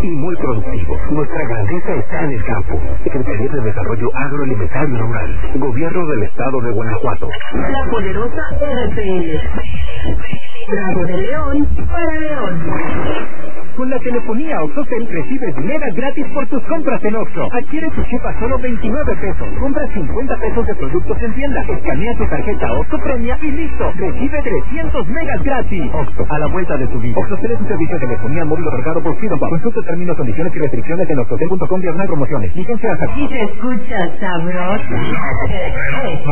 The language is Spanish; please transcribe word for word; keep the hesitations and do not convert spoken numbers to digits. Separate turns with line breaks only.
y muy productivos. Nuestra grandeza está en el campo. Secretaría de Desarrollo Agroalimentario Rural. Gobierno del Estado de Guanajuato.
La poderosa R P L. Bravo de León para León.
Con la telefonía OXXOCEL recibes megas gratis por tus compras en Oxxo. Adquiere tu chip a solo veintinueve pesos. Compra cincuenta pesos de productos en tienda. Escanea tu tarjeta OXXO Premia y listo. Recibe trescientos megas gratis. Oxxo, a la vuelta de tu vida. OXXOCEL es un servicio de telefonía móvil otorgado por Freedom Pub. Consulta términos, condiciones y restricciones en oxxocel punto com diagonal promociones. Licencia hasta...
Y se escucha sabroso.